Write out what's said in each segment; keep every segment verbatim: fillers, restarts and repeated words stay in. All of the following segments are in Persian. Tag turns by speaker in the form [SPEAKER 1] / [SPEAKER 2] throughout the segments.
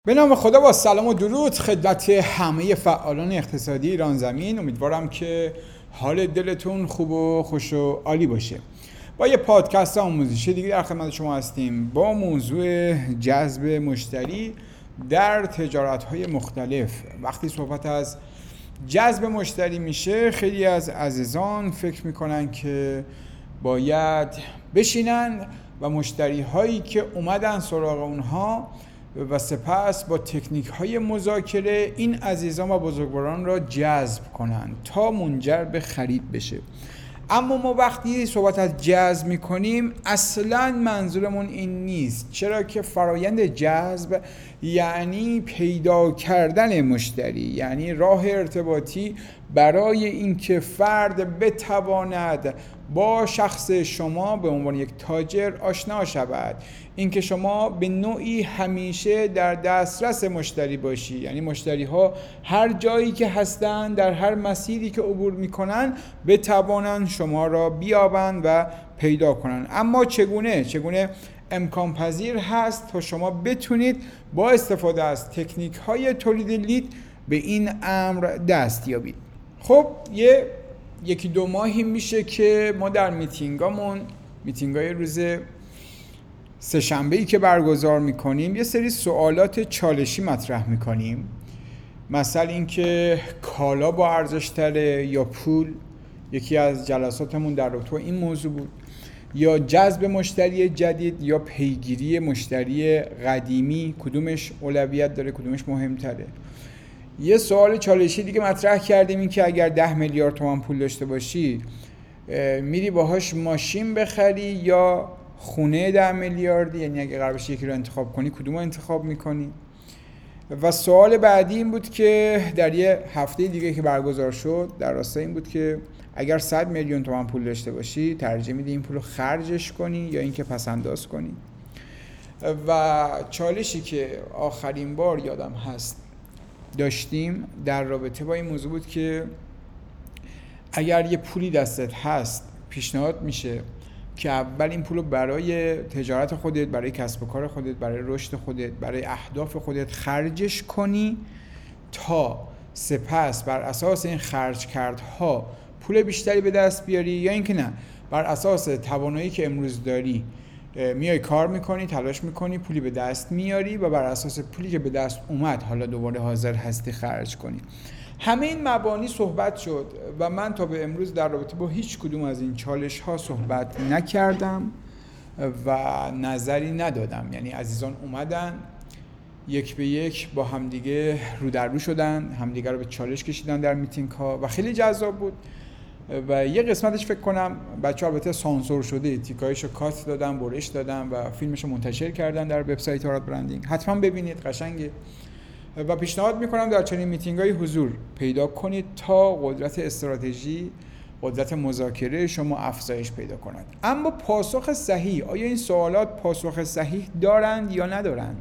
[SPEAKER 1] به نام خدا، با سلام و درود خدمت همه فعالان اقتصادی ایران زمین. امیدوارم که حال دلتون خوب و خوش و عالی باشه. با یه پادکست آموزشی دیگه در خدمت شما هستیم با موضوع جذب مشتری در تجارت‌های مختلف. وقتی صحبت از جذب مشتری میشه، خیلی از عزیزان فکر میکنن که باید بشینن و مشتری هایی که اومدن سراغ اونها و سپس با تکنیک های مذاکره این عزیزان و بزرگواران را جذب کنند تا منجر به خرید بشه. اما ما وقتی صحبت از جذب میکنیم اصلا منظورمون این نیست، چرا که فرایند جذب یعنی پیدا کردن مشتری، یعنی راه ارتباطی برای اینکه فرد بتواند با شخص شما به عنوان یک تاجر آشنا شود، اینکه شما به نوعی همیشه در دسترس مشتری باشی، یعنی مشتری ها هر جایی که هستن، در هر مسیری که عبور میکنن بتوانند شما را بیابند و پیدا کنند. اما چگونه؟ چگونه امکان پذیر هست تا شما بتونید با استفاده از تکنیک های تولید لید به این امر دست یابید. خب یه یکی دو ماهی میشه که ما در میتینگامون میتینگای روز سه شنبه‌ای که برگزار میکنیم یه سری سوالات چالشی مطرح میکنیم. مثلا اینکه کالا با ارزش تره یا پول، یکی از جلساتمون در رابطه با این موضوع بود، یا جذب مشتری جدید یا پیگیری مشتری قدیمی، کدومش اولویت داره، کدومش مهمتره. یه سوال چالشی دیگه مطرح کردیم، این که اگر ده میلیارد تومان پول داشته باشی میری باهاش ماشین بخری یا خونه ده میلیاردی، یعنی اگه قرار باشه یکی رو انتخاب کنی کدوم رو انتخاب میکنی؟ و سوال بعدی این بود که در یه هفته دیگه که برگزار شد در راستای این بود که اگر صد میلیون تومان پول داشته باشی ترجیح میدی این پول رو خرجش کنی یا اینکه پس انداز کنی؟ و چالشی که آخرین بار یادم هست داشتیم در رابطه با این موضوع بود که اگر یه پولی دستت هست پیشنهاد میشه که اول این پول رو برای تجارت خودت، برای کسب و کار خودت، برای رشد خودت، برای اهداف خودت خرجش کنی تا سپس بر اساس این خرج کردها پول بیشتری به دست بیاری، یا اینکه نه، بر اساس توانایی که امروز داری میای کار میکنی، تلاش میکنی، پولی به دست میاری و بر اساس پولی که به دست اومد حالا دوباره حاضر هستی خرج کنی. همه این مبانی صحبت شد و من تا به امروز در رابطه با هیچ کدوم از این چالش ها صحبت نکردم و نظری ندادم. یعنی عزیزان اومدن یک به یک با همدیگه رو در رو شدن، همدیگه رو به چالش کشیدن در میتینگ ها و خیلی جذاب بود. و یه قسمتش فکر کنم بچه ها البته سانسور شده، تیکایشو کات دادن، برش دادن و فیلمشو منتشر کردن در وبسایت آراد برندینگ. حتما ببینید، قشنگه. و پیشنهاد میکنم در چنین میتینگ‌های حضور پیدا کنید تا قدرت استراتژی، قدرت مذاکره شما افزایش پیدا کند. اما پاسخ صحیح، آیا این سوالات پاسخ صحیح دارند یا ندارند؟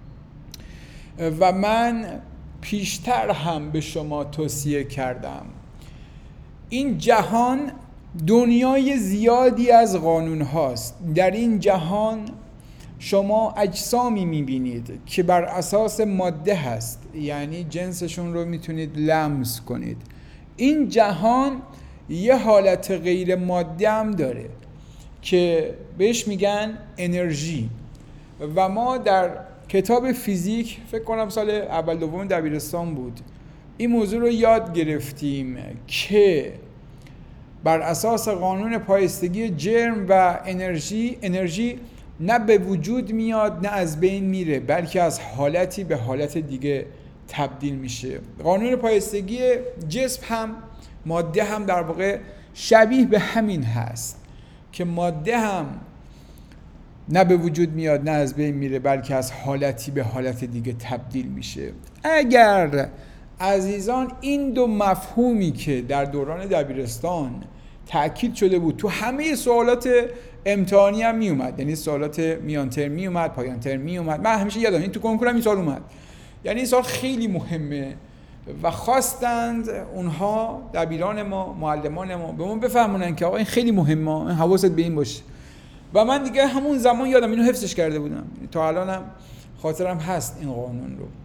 [SPEAKER 1] و من پیشتر هم به شما توصیه کردم این جهان دنیای زیادی از قانون هاست. در این جهان شما اجسامی میبینید که بر اساس ماده هست، یعنی جنسشون رو میتونید لمس کنید. این جهان یه حالت غیر ماده هم داره که بهش میگن انرژی و ما در کتاب فیزیک فکر کنم سال اول دوم دبیرستان بود این موضوع رو یاد گرفتیم که بر اساس قانون پایستگی جرم و انرژی، انرژی نه به وجود میاد نه از بین میره، بلکه از حالتی به حالت دیگه تبدیل میشه. قانون پایستگی جسم هم ماده هم در واقع شبیه به همین هست که ماده هم نه به وجود میاد نه از بین میره، بلکه از حالتی به حالت دیگه تبدیل میشه. اگر عزیزان این دو مفهومی که در دوران دبیرستان تأکید شده بود تو همه سوالات امتحانی هم می اومد، یعنی سوالات میان ترم می اومد، پایان ترم می اومد، من همیشه یادم این تو کنکور هم این سوال اومد، یعنی این سوال خیلی مهمه و خواستند اونها دبیران ما، معلمان ما به ما بفهمونن که آقا این خیلی مهمه، حواست به این باشه. و من دیگه همون زمان یادم اینو حفظش کرده بودم، تا الانم خاطرم هست این قانون رو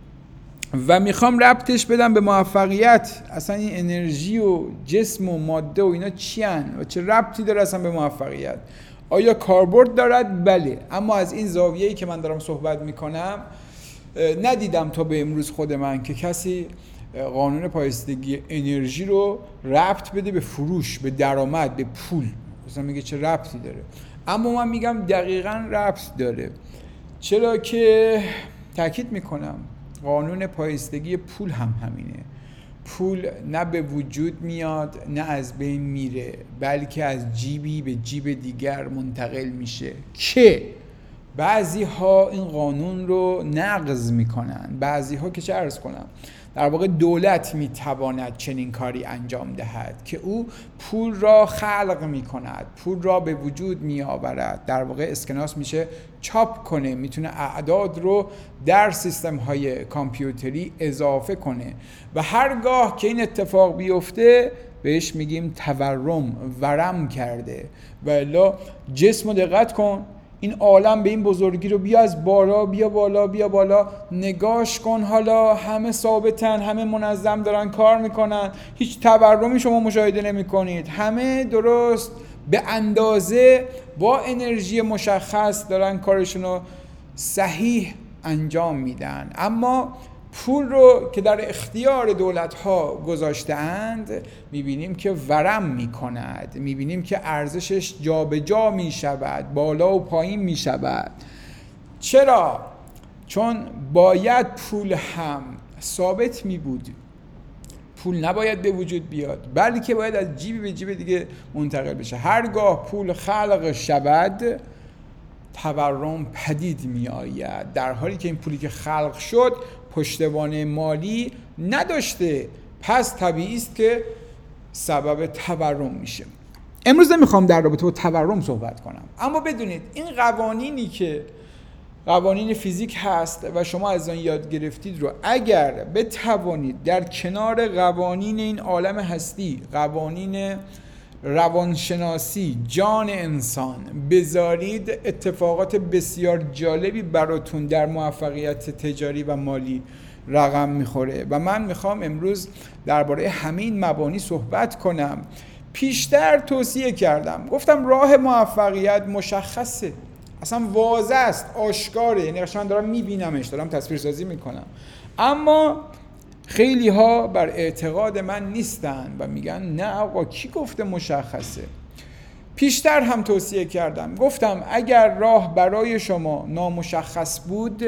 [SPEAKER 1] و میخوام ربطش بدم به موفقیت. اصلا این انرژی و جسم و ماده و اینا چی هن و چه ربطی داره اصلا به موفقیت؟ آیا کاربرد دارد؟ بله، اما از این زاویه‌ای که من دارم صحبت میکنم ندیدم تا به امروز خود من که کسی قانون پایستگی انرژی رو ربط بده به فروش، به درآمد، به پول. مثلا میگه چه ربطی داره؟ اما من میگم دقیقاً ربط داره. چرا که تاکید میکنم قانون پایستگی پول هم همینه. پول نه به وجود میاد نه از بین میره، بلکه از جیبی به جیب دیگر منتقل میشه که بعضی ها این قانون رو نقض میکنن. بعضی ها که چه عرض کنم، در واقع دولت میتواند چنین کاری انجام دهد که او پول را خلق میکند، پول را به وجود میآورد، در واقع اسکناس میشه چاپ کنه، میتونه اعداد رو در سیستم های کامپیوتری اضافه کنه و هرگاه که این اتفاق بیفته بهش میگیم تورم، ورم کرده. و الا جسم رو دقت کن، این عالم به این بزرگی رو بیا از بالا بیا بالا بیا بالا نگاش کن، حالا همه ثابتن، همه منظم دارن کار میکنن، هیچ تورمی شما مشاهده نمی کنید، همه درست به اندازه با انرژی مشخص دارن کارشون رو صحیح انجام میدن. اما پول رو که در اختیار دولت‌ها گذاشته‌اند می‌بینیم که ورم می‌کند، می‌بینیم که ارزشش جابجا می‌شود، بالا و پایین می‌شود. چرا؟ چون باید پول هم ثابت می‌بود. پول نباید به وجود بیاد، بلکه باید از جیب به جیب دیگه منتقل بشه. هرگاه پول خلق شود تورم پدید می آید، در حالی که این پولی که خلق شد پشتوانه مالی نداشته، پس طبیعی است که سبب تورم میشه. امروز نمیخوام در رابطه با تورم صحبت کنم، اما بدونید این قوانینی که قوانین فیزیک هست و شما از آن یاد گرفتید رو اگر بتوانید در کنار قوانین این عالم هستی، قوانین روانشناسی، جان انسان بذارید، اتفاقات بسیار جالبی براتون در موفقیت تجاری و مالی رقم میخوره. و من میخوام امروز درباره همین مبانی صحبت کنم. پیشتر توصیه کردم، گفتم راه موفقیت مشخصه، اصلا واضح است، آشکاره، یعنی قشنگ دارم میبینمش، دارم تصویرسازی میکنم. اما خیلی ها بر اعتقاد من نیستن و میگن نه آقا کی گفته مشخصه. پیشتر هم توصیه کردم، گفتم اگر راه برای شما نامشخص بود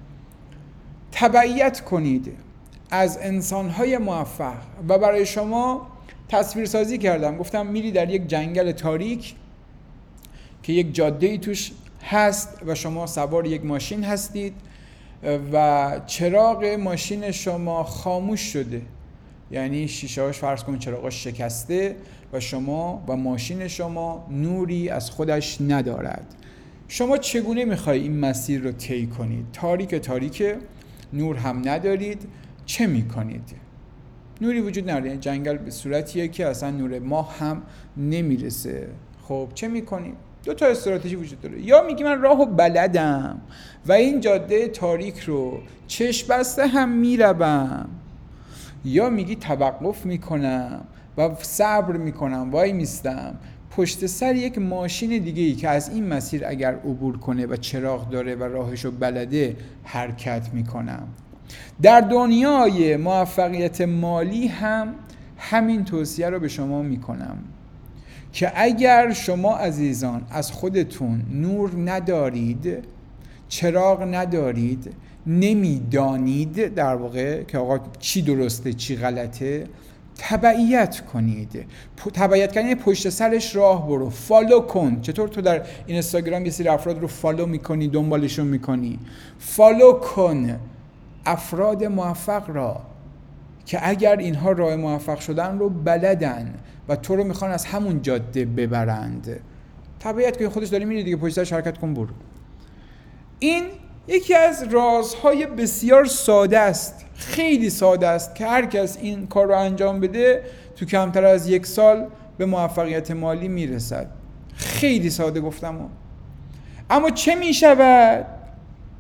[SPEAKER 1] تبعیت کنید از انسانهای موفق. و برای شما تصویرسازی کردم، گفتم میری در یک جنگل تاریک که یک جاده‌ای توش هست و شما سوار یک ماشین هستید و چراغ ماشین شما خاموش شده، یعنی شیشه‌هاش فرض کن چراغاش شکسته و شما و ماشین شما نوری از خودش ندارد. شما چگونه میخوای این مسیر رو طی کنید؟ تاریک تاریک، نور هم ندارید، چه میکنید؟ نوری وجود نداره، جنگل به صورتیه که اصلا نور ماه هم نمیرسه. خب چه میکنید؟ دو تا استراتژی وجود داره. یا میگی من راهو بلدم و این جاده تاریک رو چشم بسته هم میروم، یا میگی توقف میکنم و صبر میکنم، وای میستم پشت سر یک ماشین دیگه ای که از این مسیر اگر عبور کنه و چراغ داره و راهشو بلده حرکت میکنم. در دنیای موفقیت مالی هم همین توصیه رو به شما میکنم که اگر شما عزیزان از خودتون نور ندارید، چراغ ندارید، نمیدانید در واقع که آقا چی درسته چی غلطه، تبعیت کنید. تبعیت کنید، پشت سرش راه برو، فالو کن. چطور تو در اینستاگرام یه سری افراد رو فالو میکنی، دنبالشون میکنی؟ فالو کن افراد موفق را که اگر اینها راه موفق شدن رو بلدن و تو رو میخوان از همون جاده ببرند. تبعیت که خودش داری میری دیگه، پشت سرش حرکت کن برو. این یکی از رازهای بسیار ساده است، خیلی ساده است که هر کس این کار رو انجام بده تو کمتر از یک سال به موفقیت مالی میرسد. خیلی ساده گفتم. اما چه میشود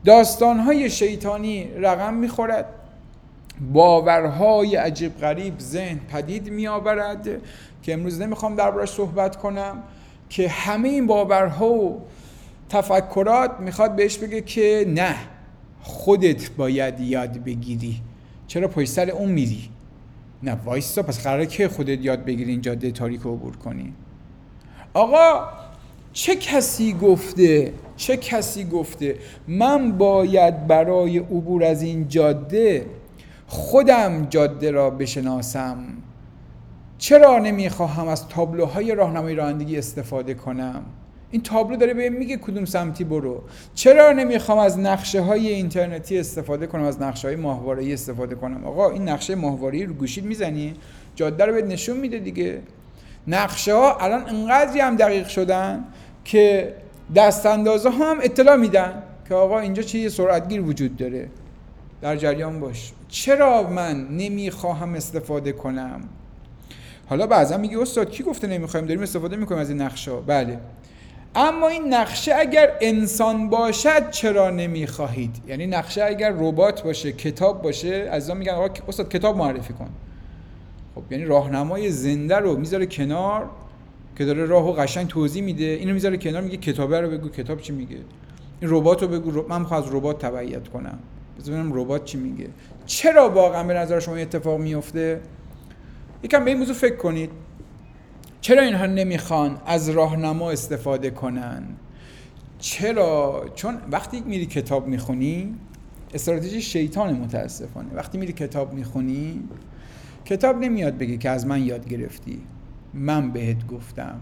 [SPEAKER 1] داستانهای شیطانی رقم میخورد، باورهای عجیب غریب ذهن پدید میآورد که امروز نمیخوام دربارش صحبت کنم، که همه این باورها و تفکرات میخواد بهش بگه که نه، خودت باید یاد بگیری. چرا پشت سر اون میری؟ نه وایسا، پس قراره که خودت یاد بگیری این جاده تاریک رو عبور کنی. آقا چه کسی گفته چه کسی گفته من باید برای عبور از این جاده خودم جاده را بشناسم؟ چرا نمیخواهم از تابلوهای راهنمای رانندگی استفاده کنم؟ این تابلو داره بهم میگه کدوم سمتی برو. چرا نمیخوام از نقشه های اینترنتی استفاده کنم، از نقشه های ماهواره‌ای استفاده کنم؟ آقا این نقشه ماهواره‌ای رو گوشیت میزنی، جاده رو بهت نشون میده دیگه. نقشه ها الان انقدری هم دقیق شدن که دست اندازه ها هم اطلاع میدن که آقا اینجا چه سرعتگیر وجود داره، در جریان باش. چرا من نمیخواهم استفاده کنم؟ حالا بعضا میگه استاد کی گفته نمیخوایم، داریم استفاده میکنیم از این نقشه ها. بله، اما این نقشه اگر انسان باشد چرا نمیخواهید؟ یعنی نقشه اگر ربات باشه، کتاب باشه، عزیزان میگن آقا استاد کتاب معرفی کن. خب یعنی راهنمای زنده رو میذاره کنار که داره راهو قشنگ توضیح میده، اینو میذاره کنار، میگه کتابه رو بگو، کتاب چی میگه؟ این ربات رو بگو، من میخوام از ربات تبعیت کنم، بذار ببینم ربات چی میگه. چرا واقعا به نظر شما اتفاق میفته؟ یکم به این موضوع فکر کنید. چرا اینها نمیخوان از راهنما استفاده کنن؟ چرا؟ چون وقتی میری کتاب میخونی، استراتژی شیطان متاسفانه، وقتی میری کتاب میخونی، کتاب نمیاد بگه که از من یاد گرفتی، من بهت گفتم،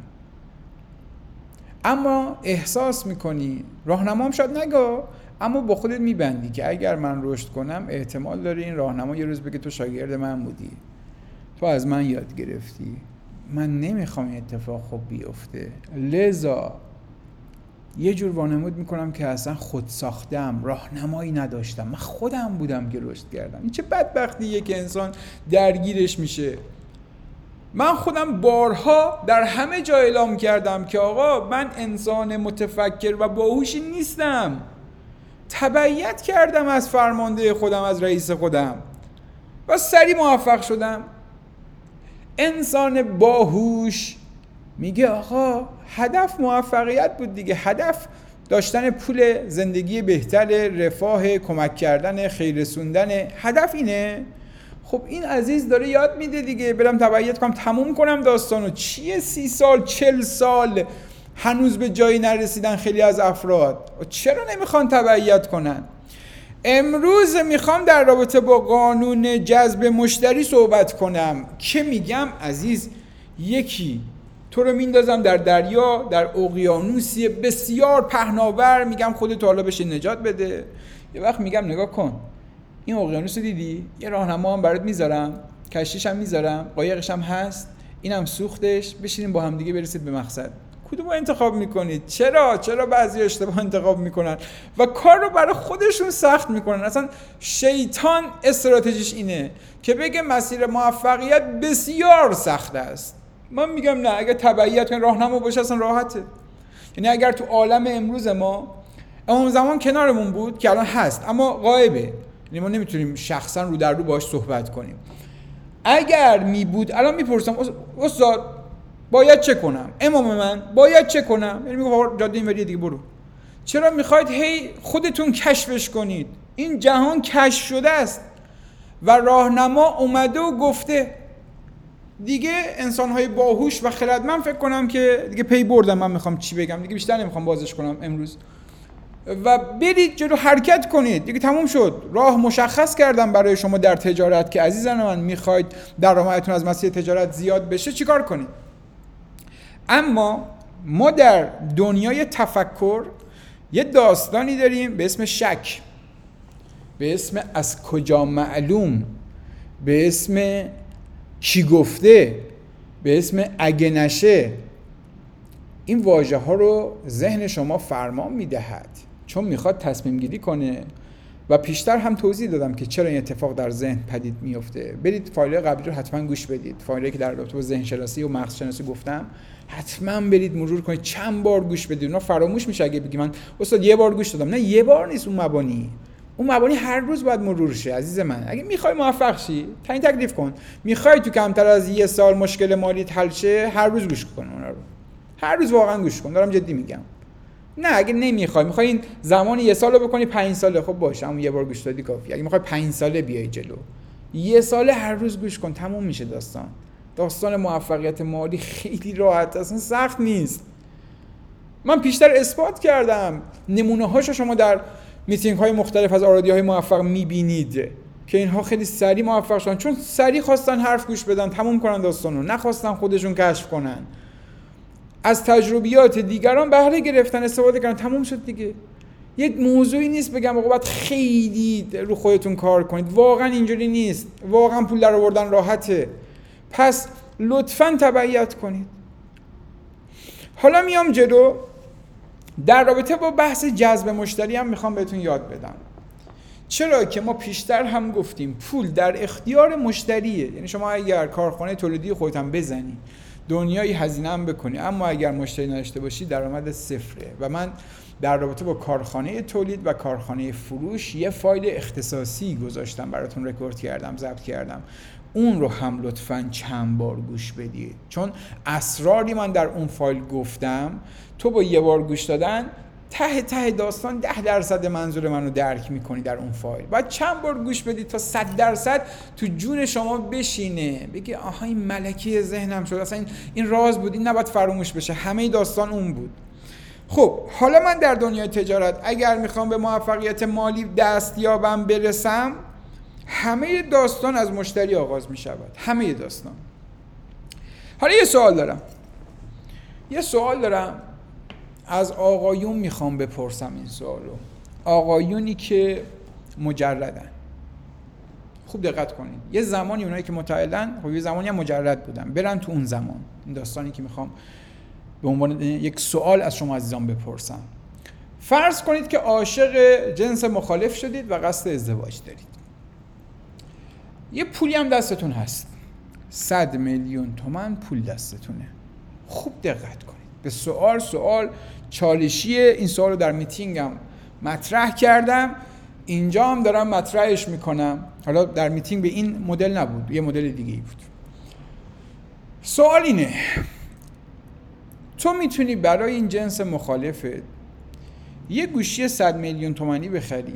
[SPEAKER 1] اما احساس میکنی، راهنمام شاید نگه، اما با خودت میبندی که اگر من رشد کنم احتمال داره این راهنما یه روز بگه تو شاگرد من بودی، تو از من یاد گرفتی، من نمیخوام این اتفاق خوب بیفته، لذا یه جور وانمود میکنم که اصلا خود ساختم، راهنمایی نداشتم، من خودم بودم که رشد کردم. این چه بدبختیه که انسان درگیرش میشه. من خودم بارها در همه جا اعلام کردم که آقا من انسان متفکر و باهوشی نیستم، تبعیت کردم از فرمانده خودم، از رئیس خودم و سریع موفق شدم. انسان باهوش میگه آقا هدف موفقیت بود دیگه، هدف داشتن پول، زندگی بهتر، رفاه، کمک کردن، خیر رسوندن، هدف اینه. خب این عزیز داره یاد میده دیگه، برم تبعیت کنم، تموم کنم داستانو. چیه سی سال چل سال هنوز به جایی نرسیدن خیلی از افراد؟ چرا نمیخوان تبعیت کنن؟ امروز میخوام در رابطه با قانون جذب مشتری صحبت کنم که میگم عزیز، یکی تو رو میندازم در دریا، در اقیانوسی بسیار پهناور، میگم خودت حالا بشه نجات بده. یه وقت میگم نگاه کن، این اقیانوس رو دیدی؟ یه راهنما هم برات میذارم، کشتیش هم میذارم، قایقش هم هست، اینم سوختش، بشینیم با هم دیگه برسید به مقصد. کدومو انتخاب میکنید؟ چرا چرا بعضی اشتباه انتخاب میکنن و کار رو برای خودشون سخت میکنن؟ اصلا شیطان استراتژیش اینه که بگه مسیر موفقیت بسیار سخت است. من میگم نه، اگه تبعیت کن، راهنما باشه، اصلا راحته. یعنی اگر تو عالم امروز ما، امام زمان کنارمون بود که الان هست اما غایبه، یعنی ما نمیتونیم شخصا رو در رو باهاش صحبت کنیم، اگر می بود الان میپرسم استاد باید چه کنم؟ امام من باید چه کنم؟ یعنی میگم جاده اینوریه دیگه برو. چرا میخواید هی خودتون کشفش کنید؟ این جهان کشف شده است و راهنما اومده و گفته دیگه. انسان‌های باهوش و خردمند فکر کنم که دیگه پی بردم، من میخوام چی بگم دیگه، بیشتر نمیخوام بازش کنم امروز، و برید جلو، حرکت کنید دیگه، تموم شد. راه مشخص کردم برای شما در تجارت که عزیزان من میخواید درآمدتون از مسیر تجارت زیاد بشه چیکار کنید. اما ما در دنیای تفکر یه داستانی داریم به اسم شک، به اسم از کجا معلوم، به اسم کی گفته، به اسم اگه نشه. این واژه ها رو ذهن شما فرمان میدهد چون میخواد تصمیم گیری کنه و پیشتر هم توضیح دادم که چرا این اتفاق در ذهن پدید میفته. برید فایل قبلی رو حتما گوش بدید، فایلی که در رابطه با ذهن شناسی و مغز شناسی گفتم حتما برید مرور کنید، چند بار گوش بدید. اونا فراموش میشه اگه بگی من استاد یه بار گوش دادم. نه، یه بار نیست. اون مبانی اون مبانی هر روز باید مرور شه عزیز من. اگه میخوای موفق شی تعیین تکلیف کن. میخوای تو کمتر از یه سال مشکل مالی حل شه، هر روز گوش کن اونا رو. هر روز واقعا گوش کن، دارم جدی میگم. نه اگه نمیخوای، میخوای این زمان یه سالو بکنی پنج ساله، خب باشه، اما یه بار گوش دادی کافیه. اگه میخوای پنج ساله بیای جلو، یه ساله هر روز گوش کن، تموم میشه داستان. داستان موفقیت مالی خیلی راحت، اصلا سخت نیست. من پیشتر اثبات کردم، نمونه هاشو شما در میتینگ های مختلف از آرادی های موفق میبینید که اینها خیلی سریع موفق شدن، چون سریع خواستن حرف گوش بدن، تموم کنن داستانو، نخواستن خودشون کشف کنن، از تجربیات دیگران بهره گرفتن، استفاده کردن، تموم شد دیگه. یه موضوعی نیست بگم آقا باید خیلی رو خودتون کار کنید، واقعا اینجوری نیست. واقعا پول در آوردن راحته. پس لطفاً تبعیت کنید. حالا میام جلو، در رابطه با بحث جذب مشتری هم میخوام بهتون یاد بدم. چرا که ما پیشتر هم گفتیم پول در اختیار مشتریه. یعنی شما اگر کارخانه تولیدی خودت هم بزنی، دنیایی هزینه هم بکنی، اما اگر مشتری نداشته باشی درآمد صفره. و من در رابطه با کارخانه تولید و کارخانه فروش یه فایل اختصاصی گذاشتم براتون، رکورد کردم، ضبط کردم. اون رو هم لطفاً چند بار گوش بدید، چون اسراری من در اون فایل گفتم. تو با یه بار گوش دادن ته ته داستان ده درصد منظور منو درک میکنی در اون فایل. باید چند بار گوش بدید تا صد درصد تو جون شما بشینه، بگی آها این ملکه ذهنم شد، اصلا این, این راز بود، این نباید فراموش بشه، همه داستان اون بود. خب حالا من در دنیای تجارت اگر میخوام به موفقیت مالی دستیابم برسم، همه داستان از مشتری آغاز میشود. همه داستان. حالا یه سوال دارم یه سوال دارم از آقایون میخوام بپرسم این سوالو. آقایونی که مجردن، خوب دقت کنید. یه زمانی اونایی که متعلن، خب یه زمانی هم مجرد بودن، برن تو اون زمان. این داستانی که میخوام به عنوان یک سوال از شما عزیزان بپرسم. فرض کنید که عاشق جنس مخالف شدید و قصد ازدواج دارید. یه پولی هم دستتون هست، صد میلیون تومان پول دستتونه. خوب دقت کنید به سوال. سوال چالشیه. این سوال رو در میتینگم مطرح کردم، اینجا هم دارم مطرحش میکنم. حالا در میتینگ به این مدل نبود، یه مدل دیگه ای بود. سوال اینه، تو میتونی برای این جنس مخالفت یه گوشی صد میلیون تومانی بخری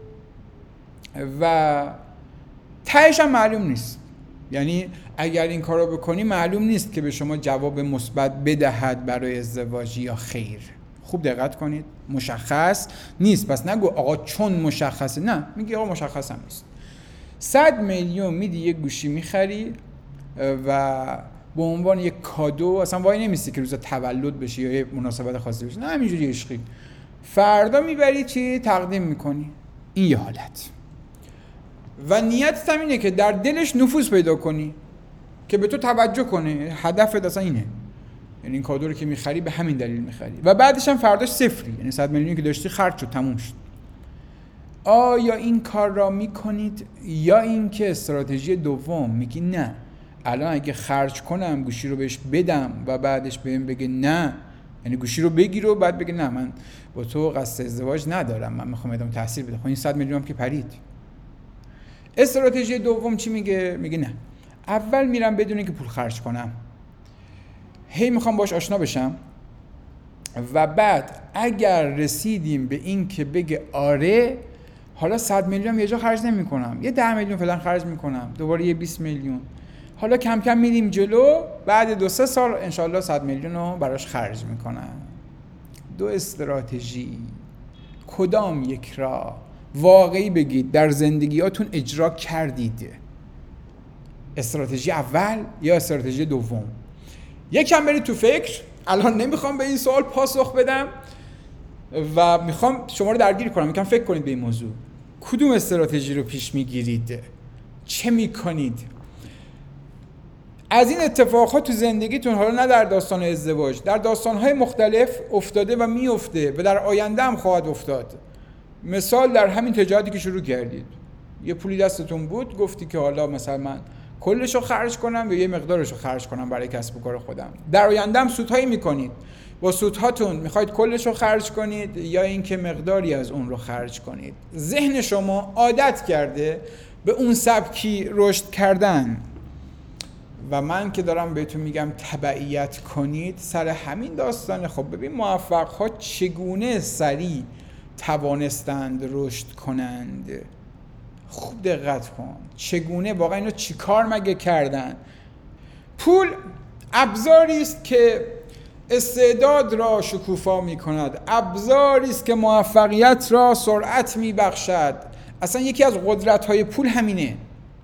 [SPEAKER 1] و تهش هم معلوم نیست. یعنی اگر این کارو بکنی معلوم نیست که به شما جواب مثبت بدهد برای ازدواج یا خیر. خوب دقت کنید، مشخص نیست. پس نگو آقا چون مشخصه، نه، میگی آقا مشخص هم نیست. صد میلیون میدی یه گوشی میخری و به عنوان یک کادو، اصلا وای نمیستی که روز تولد بشه یا یه مناسبت خاصی بشه، نه همینجوری عشقی، فردا میبری چی تقدیم میکنی. این یه حالت. و نیتت هم اینه که در دلش نفوذ پیدا کنی، که به تو توجه کنه. هدفت اصلا اینه. یعنی این کادو رو که میخری به همین دلیل میخری و بعدش هم فرداش صفری، یعنی صد میلیونی که داشتی خرج شد، تموم شد. آیا این کار را میکنید یا اینکه استراتژی دوم میگی نه الان اگه خرج کنم گوشی رو بهش بدم و بعدش بهم بگه نه، یعنی گوشی رو بگیر و بعد بگه نه من با تو قصد ازدواج ندارم، من میخوام ادامه تحصیل بدم. خب این صد میلیون هم که پرید. استراتژی دوم چی میگه؟ میگه نه، اول میرم بدون اینکه پول خرج کنم، هی میخوام باش آشنا بشم و بعد اگر رسیدیم به این که بگه آره، حالا صد میلیون یه جا خرج نمی کنم، یه ده میلیون فعلا خرج میکنم، دوباره یه بیست میلیون، حالا کم کم میریم جلو، بعد دو سه سال انشالله صد میلیون رو براش خرج میکنم. دو استراتژی، کدام یک را واقعی بگید در زندگیاتون اجرا کردید؟ استراتژی اول یا استراتژی دوم؟ یکم برید تو فکر. الان نمیخوام به این سوال پاسخ بدم و میخوام شما رو درگیر کنم. یکم فکر کنید به این موضوع. کدوم استراتژی رو پیش میگیرید؟ چه میکنید؟ از این اتفاقات تو زندگیتون، حالا نه در داستان ازدواج، در داستانهای مختلف افتاده و میفته و در آینده هم خواهد افتاد. مثال در همین تجارتی که شروع کردید، یه پولی دستتون بود، گفتی که حالا مثلا من کلشو خرج کنم یا یه مقدارشو خرج کنم برای کسب و کار خودم. در آینده هم سودهایی میکنید، با سودهاتون میخواید کلشو خرج کنید یا اینکه مقداری از اون رو خرج کنید. ذهن شما عادت کرده به اون سبکی رشد کردن و من که دارم بهتون میگم تبعیت کنید سر همین داستانه. خب ببین موفق ها چگونه سریع توانستند رشد کنند. خوب دقت کن چگونه واقعا اینو چیکار مگه کردن. پول ابزاری است که استعداد را شکوفا می کند، ابزاری است که موفقیت را سرعت می بخشد. اصلا یکی از قدرت های پول همینه.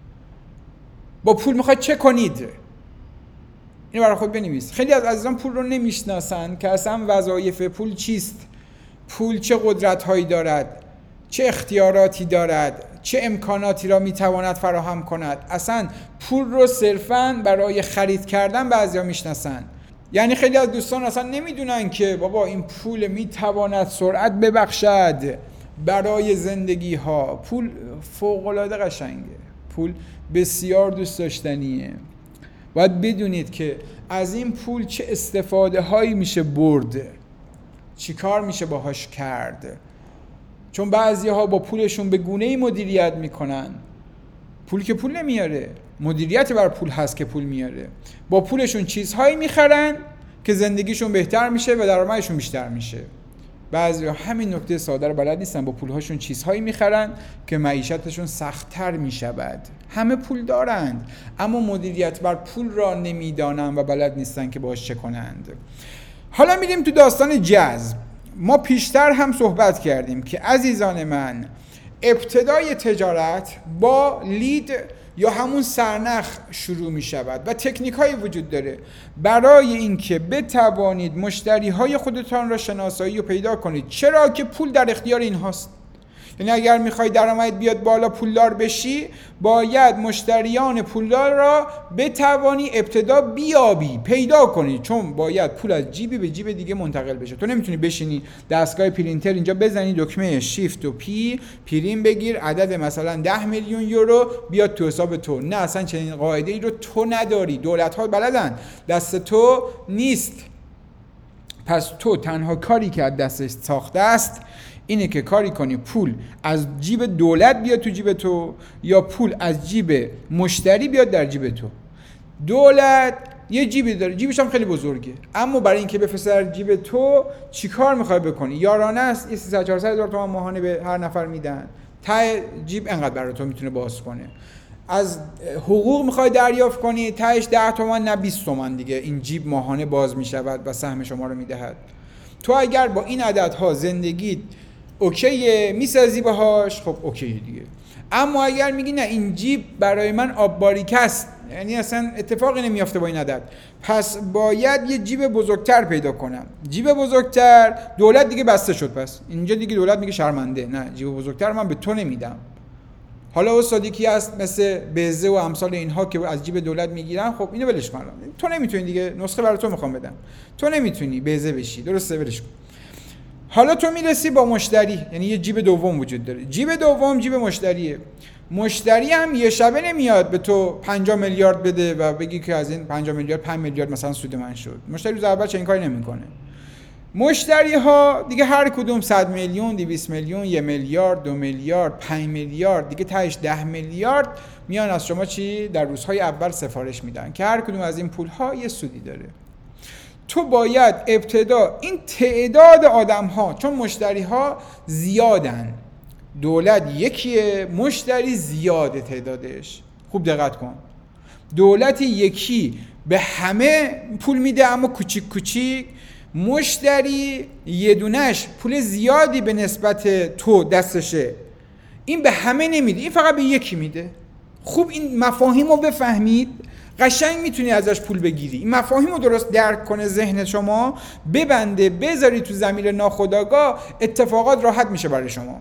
[SPEAKER 1] با پول میخواید چه کنید؟ اینو برای خود بنویس. خیلی از عزیزان پول رو نمیشناسن که اصلا وظایف پول چیست، پول چه قدرت هایی دارد، چه اختیاراتی دارد، چه امکاناتی را میتواند فراهم کند. اصلا پول رو صرفاً برای خرید کردن بعضیا میشناسن. یعنی خیلی از دوستان اصلا نمیدونن که بابا این پول میتواند سرعت ببخشد برای زندگی ها. پول فوق‌العاده قشنگه، پول بسیار دوست داشتنیه. باید بدونید که از این پول چه استفاده هایی میشه برد، چی کار میشه باهاش کرد. چون بعضی ها با پولشون به گونه‌ای مدیریت میکنن. پول که پول نمیاره، مدیریت بر پول هست که پول میاره. با پولشون چیزهایی میخرن که زندگیشون بهتر میشه و درآمدشون بیشتر میشه. بعضی ها همین نکته ساده رو بلد نیستن، با پولهاشون چیزهایی میخرن که معیشتشون سخت‌تر میشود. همه پول دارند اما مدیریت بر پول را نمیدانن و بلد نیستن که باهاش چه کنند. حالا میریم تو داستان جذب. ما پیشتر هم صحبت کردیم که عزیزان من ابتدای تجارت با لید یا همون سرنخ شروع می شود و تکنیک هایی وجود داره برای اینکه بتوانید مشتری های خودتان را شناسایی و پیدا کنید. چرا که پول در اختیار اینهاست. یعنی اگر میخوای درآمدت بیاد بالا، پولدار بشی، باید مشتریان پولدار را بتوانی ابتدا بیابی، پیدا کنی. چون باید پول از جیبی به جیب دیگه منتقل بشه. تو نمیتونی بشینی دستگاه پرینتر اینجا بزنی دکمه شیفت و پی پرین بگیر عدد مثلا ده میلیون یورو بیاد تو حساب تو. نه، اصلا چنین قاعده ای رو تو نداری. دولت ها بلدن، دست تو نیست. پس تو تنها کاری که از دستش ساخته است اینه که کاری کنی پول از جیب دولت بیاد تو جیب تو یا پول از جیب مشتری بیاد در جیب تو. دولت یه جیبی داره، جیبش هم خیلی بزرگه، اما برای اینکه بفرسته در جیب تو چیکار میخوای بکنی؟ یارانه است، یه سیصد چهارصد هزار تومان ماهانه به هر نفر میدن، ته جیب انقدر برای تو میتونه باز کنه. از حقوق میخوای دریافت کنی، تهش ده تومان نه بیست تومان دیگه این جیب ماهانه باز میشود و سهم شما رو میدهد. تو اگر با این عددها زندگیت اوکیه، میسازی باهاش، خب اوکیه دیگه. اما اگر میگی نه این جیب برای من آب باریک است، یعنی اصلا اتفاقی نمیافته با این عدد، پس باید یه جیب بزرگتر پیدا کنم. جیب بزرگتر، دولت دیگه بسته شد، پس اینجا دیگه دولت میگه شرمنده، نه جیب بزرگتر من به تو نمیدم. حالا استادی کی هست مثل بزه و امثال اینها که از جیب دولت میگیرن، خب اینو ولش کن، تو نمیتونی دیگه، نسخه برای تو میخوام بدم، تو نمیتونی بزه بشی، درسته، ولش کن. حالا تو میرسی با مشتری، یعنی یه جیب دوم وجود داره. جیب دوم جیب مشتریه. مشتری هم یه شبه نمیاد به تو پنجاه میلیارد بده و بگی که از این پنجاه میلیارد پنج میلیارد مثلا سود من شد. مشتری روز اول چنین کاری نمیکنه. مشتری ها دیگه هر کدوم صد میلیون، دویست میلیون، یک میلیارد، دو میلیارد، پنج میلیارد، دیگه تهش ده میلیارد میان از شما چی در روزهای اول سفارش میدن که هر کدوم از این پول ها یه سودی داره. تو باید ابتدا این تعداد آدم ها، چون مشتری ها زیادن، دولت یکیه، مشتری زیاده تعدادش، خوب دقت کن. دولت یکی به همه پول میده اما کوچیک کوچیک، مشتری یه دونش پول زیادی به نسبت تو دستشه، این به همه نمیده، این فقط به یکی میده. خوب این مفاهیم رو بفهمید، قشنگ میتونی ازش پول بگیری. این مفاهیم رو درست درک کنه ذهن شما، ببنده، بذاری تو ضمیر ناخودآگاه، اتفاقات راحت میشه برای شما.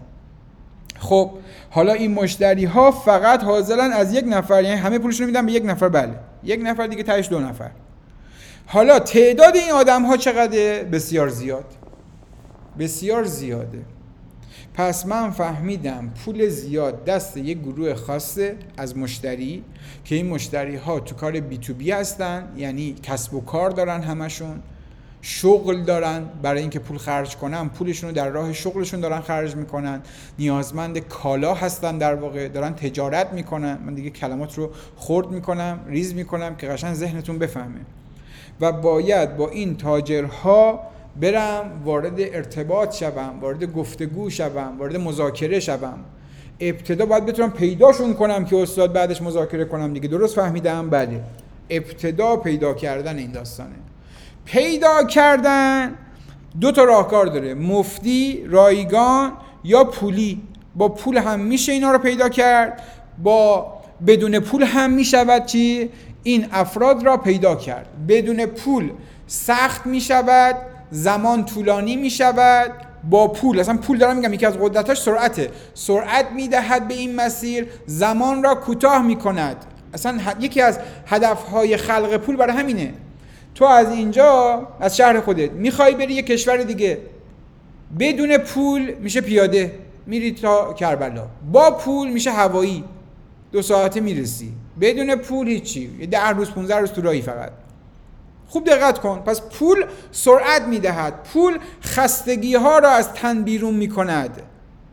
[SPEAKER 1] خب حالا این مشتری ها فقط حاضرن از یک نفر، یعنی همه پولشون رو میدن به یک نفر، بله یک نفر دیگه تهش دو نفر. حالا تعداد این آدم ها چقدره؟ بسیار زیاد، بسیار زیاده. پس من فهمیدم پول زیاد دست یک گروه خاصه از مشتری که این مشتری ها تو کار بی تو بی هستن، یعنی کسب و کار دارن، همشون شغل دارن، برای اینکه پول خرج کنن پولشون رو در راه شغلشون دارن خرج میکنن، نیازمند کالا هستن، در واقع دارن تجارت میکنن. من دیگه کلمات رو خرد میکنم، ریز میکنم که قشنگ ذهنتون بفهمه. و باید با این تاجرها برم وارد ارتباط شوم، وارد گفتگو شوم، وارد مذاکره شوم. ابتدا باید بتونم پیداشون کنم که استاد بعدش مذاکره کنم دیگه. درست فهمیدم؟ بله. ابتدا پیدا کردن این داستانه. پیدا کردن دو تا راهکار داره، مفتی، رایگان یا پولی. با پول هم میشه اینا رو پیدا کرد، با بدون پول هم میشود چی؟ این افراد را پیدا کرد. بدون پول سخت میشود، زمان طولانی میشود. با پول، اصلا پول دارم میگم یکی از قدرتاش سرعته، سرعت میدهد به این مسیر، زمان را کوتاه میکند. اصلا یکی از هدفهای خلق پول برای همینه. تو از اینجا از شهر خودت میخوای بری یه کشور دیگه، بدون پول میشه پیاده میری تا کربلا، با پول میشه هوایی دو ساعته میرسی، بدون پول هیچی، یه ده روز پونزده روز تو راهی فقط. خوب دقت کن. پس پول سرعت میدهد، پول خستگی ها را از تن بیرون میکند،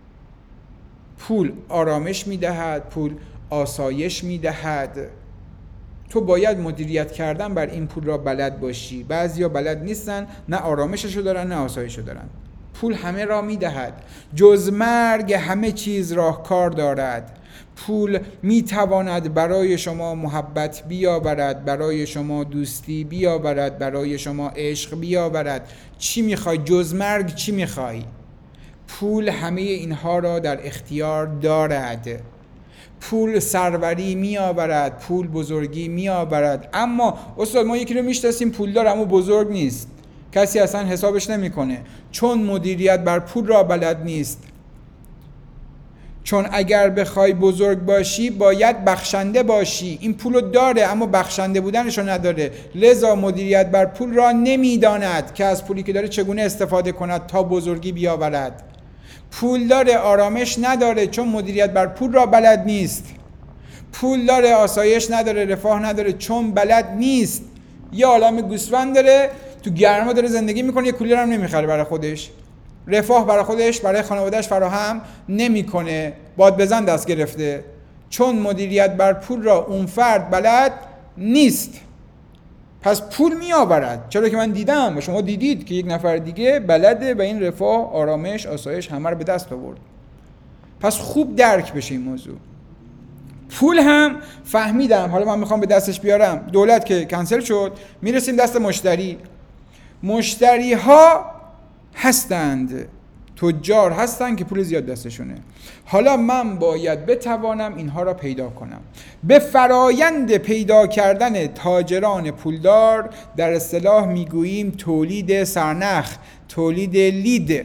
[SPEAKER 1] پول آرامش میدهد، پول آسایش میدهد. تو باید مدیریت کردن بر این پول را بلد باشی. بعضیا بلد نیستن، نه آرامششو دارن نه آسایششو دارن. پول همه را میدهد، جز مرگ همه چیز راهکار دارد. پول میتواند برای شما محبت بیاورد، برای شما دوستی بیاورد، برای شما عشق بیاورد. چی میخوای جز مرگ؟ چی میخوای؟ پول همه اینها را در اختیار دارد. پول سروری می آورد، پول بزرگی می آورد. اما استاد ما یکی رو میشناسیم پول داره اما بزرگ نیست، کسی اصلا حسابش نمیکنه، چون مدیریت بر پول را بلد نیست. چون اگر بخوای بزرگ باشی باید بخشنده باشی. این پولو داره اما بخشنده بودنشو نداره، لذا مدیریت بر پول را نمیداند که از پولی که داره چگونه استفاده کند تا بزرگی بیاورد. پول داره آرامش نداره چون مدیریت بر پول را بلد نیست. پول داره آسایش نداره، رفاه نداره چون بلد نیست. یه عالم گوسفند داره تو گرما داره زندگی میکنه، یه کولر هم نمیخره برای خودش، رفاه برای خودش برای خانوادهش فراهم نمیکنه، باد بزن دست گرفته، چون مدیریت بر پول را اون فرد بلد نیست. پس پول می آورد، چرا که من دیدم و شما دیدید که یک نفر دیگه بلده و این رفاه، آرامش، آسایش همه رو به دست آورد. پس خوب درک بشه این موضوع. پول هم فهمیدم، حالا من میخوام به دستش بیارم. دولت که کنسل شد، میرسیم دست مشتری. مشتری ها هستند، تجار هستند که پول زیاد دستشونه. حالا من باید بتوانم اینها را پیدا کنم. به فرایند پیدا کردن تاجران پولدار در اصطلاح میگوییم تولید سرنخ، تولید لید.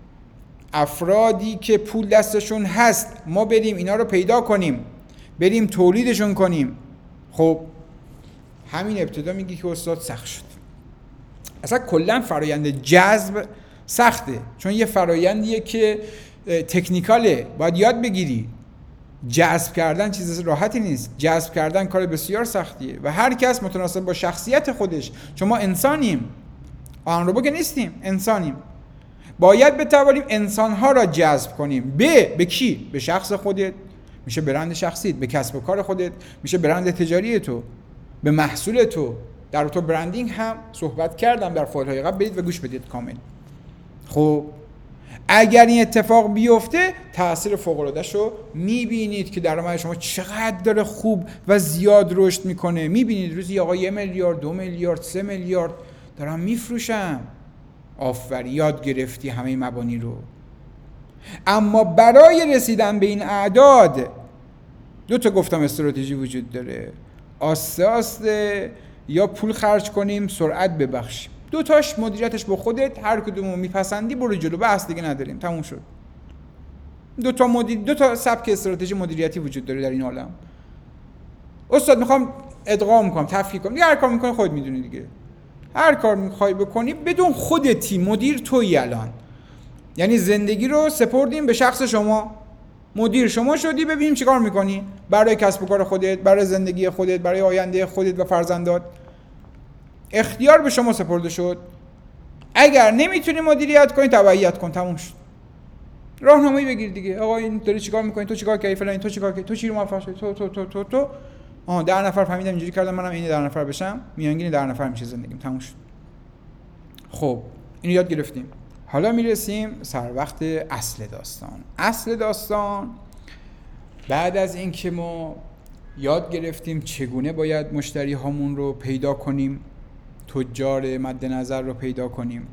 [SPEAKER 1] افرادی که پول دستشون هست ما بریم اینا رو پیدا کنیم، بریم تولیدشون کنیم. خب همین ابتدا میگی که استاد سخت شد. اصلا کلا فرایند جذب سخته، چون یه فرایندیه که تکنیکاله، باید یاد بگیری. جذب کردن چیز راحتی نیست، جذب کردن کار بسیار سختیه و هر کس متناسب با شخصیت خودش، چون ما انسانیم، آهنربا که نیستیم، انسانیم. باید بتوانیم انسانها را جذب کنیم. به به کی؟ به شخص خودت، میشه برند شخصیت، به کسب و کار خودت، میشه برند تجاری تو، به محصول تو. در تو برندینگ هم صحبت کردم در فایل های قبل، برید و گوش بدید کامل. خب اگر این اتفاق بیفته تأثیر فوق‌العاده‌اش رو میبینید که درآمد شما چقدر داره خوب و زیاد رشد میکنه. میبینید روزی آقا یه میلیارد، دو میلیارد، سه میلیارد دارم میفروشم. آفرین، یاد گرفتی همه مبانی رو. اما برای رسیدن به این اعداد دو تا گفتم استراتژی وجود داره. آسته آسته یا پول خرج کنیم، سرعت ببخشیم. دو تاش مدیریتش با خودت، هر کدومو میپسندی برو جلو، بحث دیگه نداریم، تموم شد. دو تا مدیر دو تا سبک استراتژی مدیریتی وجود داره در این عالم. استاد میخوام ادغام کنم، تفکیک کنم. هر کار میکنی خودت میدونی دیگه. هر کار میخوای بکنی بدون خودتی، مدیر تویی. الان یعنی زندگی رو سپردیم به شخص شما، مدیر شما شدی، ببینیم چیکار میکنی برای کسب و کار خودت، برای زندگی خودت، برای آینده خودت و فرزندات. اختیار به شما سپرده شد. اگر نمیتونی مدیریت کنی تبعیت کن، تموم شد. راهنمایی بگیر دیگه. آقا این داری چیکار میکنی؟ تو چیکار کردی فلان؟ تو چیکار کردی؟ تو چی رو موفق شدی؟ تو تو تو تو تو آها ده نفر فهمیدم اینجوری کردم، منم این ده نفر بشم، میانگین ده نفر میشه زندگیم، تموم شد. خب اینو یاد گرفتیم. حالا میرسیم سر وقت اصل داستان. اصل داستان بعد از اینکه ما یاد گرفتیم چگونه باید مشتری هامون رو پیدا کنیم، تجار مد نظر رو پیدا کنیم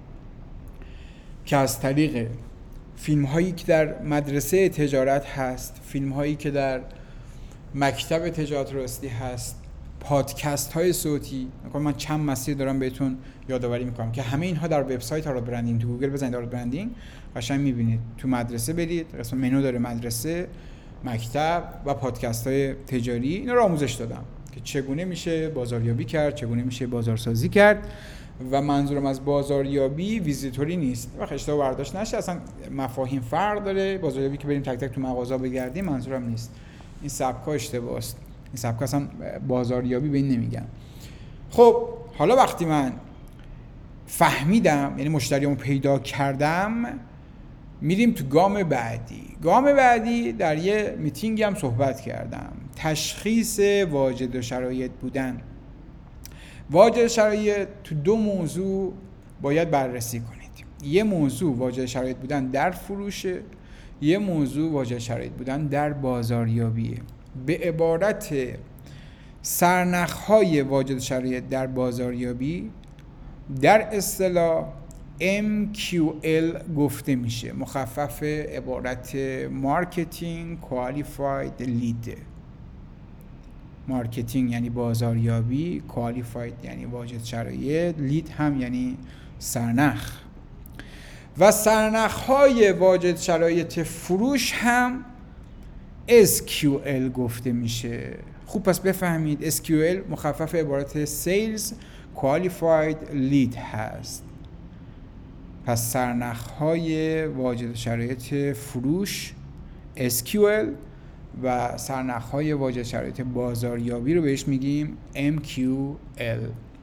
[SPEAKER 1] که از طریق فیلم هایی که در مدرسه تجارت هست، فیلم هایی که در مکتب تجارت راستی هست، پادکست های صوتی، من چند مسیر دارم بهتون یادآوری میکنم که همه اینها در وبسایت آراد برندینگ، تو گوگل بزنید آراد برندینگ قشنگ میبینید. تو مدرسه برید، قسمت منو داره مدرسه، مکتب و پادکست های تجاری، اینا رو آموزش دادم که چگونه میشه بازاریابی کرد، چگونه میشه بازارسازی کرد. و منظورم از بازاریابی ویزیتوری نیست، وقت اشتباه برداشت نشه، اصلا مفاهیم فرق داره. بازاریابی که بریم تک تک تو مغازه بگردیم منظورم نیست، این سبکا اشتباهه. این سبکا اصلا بازاریابی به این نمیگن. خب حالا وقتی من فهمیدم، یعنی مشتریامو پیدا کردم، میریم تو گام بعدی. گام بعدی در یه میتینگی هم صحبت کردم، تشخیص واجد و شرایط بودن. واجد شرایط تو دو موضوع باید بررسی کنید. یه موضوع واجد شرایط بودن در فروشه، یه موضوع واجد شرایط بودن در بازاریابیه. به عبارت سرنخ‌های واجد شرایط در بازاریابی در اصطلاح ام کیو ال گفته میشه، مخفف عبارت مارکتینگ کوالیفاید لید. مارکتینگ یعنی بازاریابی، کوالیفاید یعنی واجد شرایط، لید هم یعنی سرنخ. و سرنخ‌های واجد شرایط فروش هم اس کیو ال گفته میشه. خوب پس بفهمید اس کیو ال مخفف عبارت Sales Qualified Lead هست. پس سرنخ‌های واجد شرایط فروش اس کیو ال و سرنخ‌های واجد شرایط بازاریابی رو بهش میگیم ام کیو ال.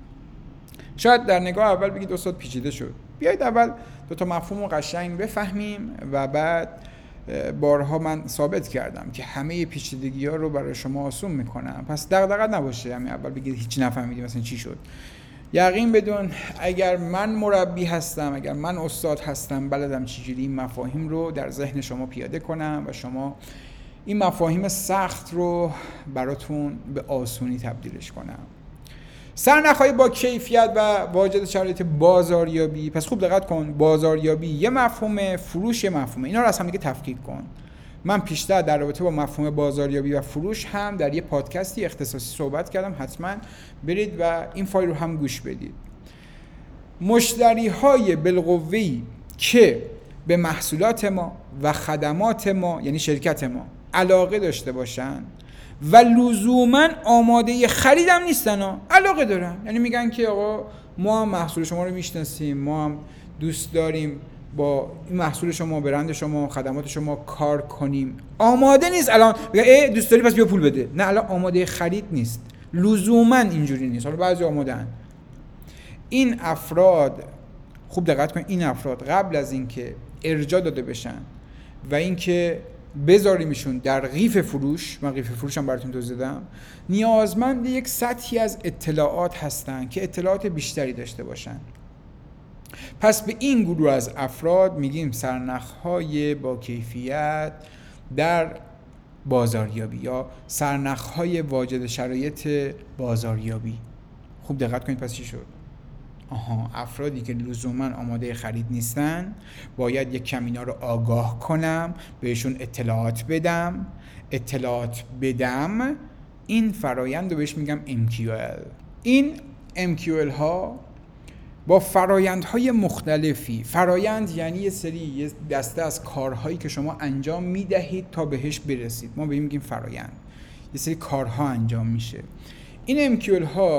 [SPEAKER 1] شاید در نگاه اول بگید استاد پیچیده شد. بیایید اول دو تا مفهوم رو قشنگ بفهمیم و بعد بارها من ثابت کردم که همه پیچیدگی‌ها رو برای شما آسون میکنم. پس دغدغه نباشه همین اول بگید هیچ نفهمیدیم مثلا چی شد. یقین بدون اگر من مربی هستم، اگر من استاد هستم، بلدم چجوری این مفاهیم رو در ذهن شما پیاده کنم و شما این مفاهیم سخت رو براتون به آسونی تبدیلش کنم. سرنخ‌های با کیفیت و واجد شرایط بازاریابی. پس خوب دقت کن، بازاریابی یه مفهومه، فروش یه مفهومه. اینا رو از هم دیگه تفکیک کن. من پیشتر در رابطه با مفهوم بازاریابی و فروش هم در یه پادکستی اختصاصی صحبت کردم، حتما برید و این فایل رو هم گوش بدید. مشتری‌های بالقوه‌ای که به محصولات ما و خدمات ما یعنی شرکت ما علاقه داشته باشن و لزوما آماده خریدم نیستن ها، علاقه دارن، یعنی میگن که آقا ما هم محصول شما رو میشناسیم، ما هم دوست داریم با این محصول شما، برند شما، خدمات شما کار کنیم، آماده نیست الان بگه ای دوست داری پس بیا پول بده، نه الان آماده خرید نیست، لزوما اینجوری نیست، حالا بعضی آماده‌ان. این افراد خوب دقت کن، این افراد قبل از اینکه ارجاع داده بشن و اینکه بذاریمشون در قیف فروش، من قیف فروش هم براتون توضیح دادم، نیازمند یک سطحی از اطلاعات هستن که اطلاعات بیشتری داشته باشن. پس به این گروه از افراد میگیم سرنخ‌های با کیفیت در بازاریابی یا سرنخ‌های واجد شرایط بازاریابی. خوب دقت کنید پس چی شد؟ آها، افرادی که لزوما آماده خرید نیستن باید یک کم اینا رو آگاه کنم، بهشون اطلاعات بدم اطلاعات بدم این فرایند رو بهش میگم ام کیو ال. این ام کیو ال ها با فرایندهای مختلفی، فرایند یعنی یه سری یه دسته از کارهایی که شما انجام میدهید تا بهش برسید، ما بهش میگیم فرایند، یه سری کارها انجام میشه. این ام کیو ال ها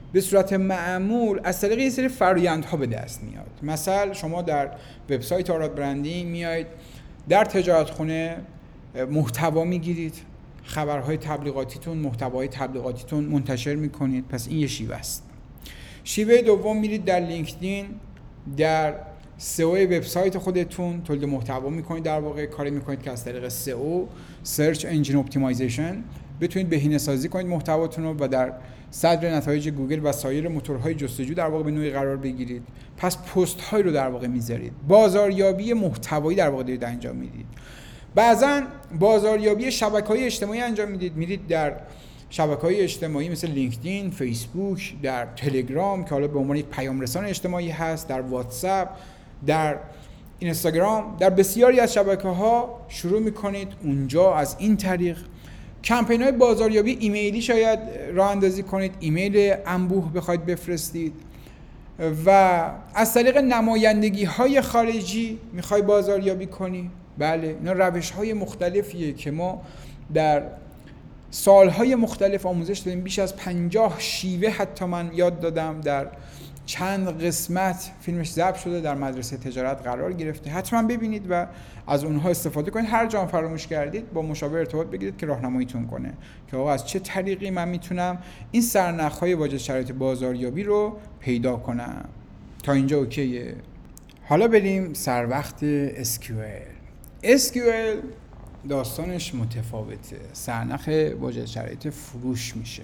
[SPEAKER 1] به صورت معمول از طریق یه سری فرآیندها به دست میاد. مثلا شما در وبسایت آراد برندینگ میایید در تجارتخونه محتوا میگیرید، خبرهای تبلیغاتیتون، محتوای تبلیغاتیتون منتشر میکنید. پس این یه شیوه است. شیوه دوم میرید در لینکدین، در سئو وبسایت خودتون تولید محتوا میکنید، در واقع کاری میکنید که از طریق سئو سرچ انجین اپتیمایزیشن بتونید بهینه سازی کنید محتواتون رو و در صدر نتایج گوگل و سایر موتورهای جستجو در واقع به نوعی قرار بگیرید. پس پست های رو در واقع میذارید، بازاریابی محتوایی در واقع دارید انجام میدید. بعضا بازاریابی شبکه‌های اجتماعی انجام میدید، میرید در شبکه‌های اجتماعی مثل لینکدین، فیسبوک، در تلگرام که حالا به عنوان یک پیام رسان اجتماعی هست، در واتساپ، در اینستاگرام، در بسیاری از شبکه‌ها شروع میکنید اونجا از این طریق کمپین‌های بازاریابی ایمیلی شاید راه اندازی کنید، ایمیل انبوه بخواید بفرستید و از طریق نمایندگی‌های خارجی میخوای بازاریابی کنی. بله، اینا روش‌های مختلفیه که ما در سالهای مختلف آموزش دادیم. بیش از پنجاه شیوه حتی من یاد دادم، در چند قسمت فیلمش ضبط شده، در مدرسه تجارت قرار گرفته. حتما ببینید و از اونها استفاده کنید. هر جا فراموش کردید با مشاور ارتباط بگیرید که راهنماییتون کنه که آقا از چه طریقی من میتونم این سرنخ‌های واجد شرایط بازاریابی رو پیدا کنم. تا اینجا اوکیه. حالا بریم سر وقت اس کیو ال. اس کیو ال داستانش متفاوته. سرنخ واجد شرایط فروش میشه.